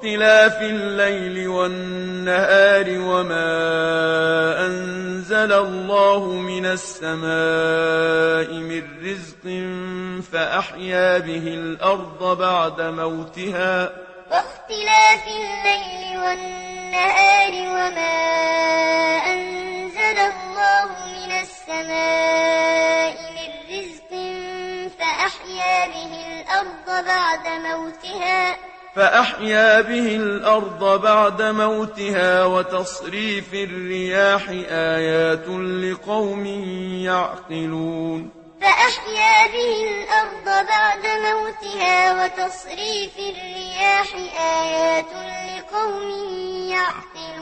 واختلاف الليل والنهار وما أنزل الله من السماء من رزق فأحيا به الأرض بعد موتها واختلاف الليل والنهار وما أنزل الله من السماء من رزق فأحيا به الأرض بعد موتها وتصريف الرياح آيات لقوم يعقلون فأحيا به الأرض بعد موتها وتصريف الرياح آيات لقوم يعقلون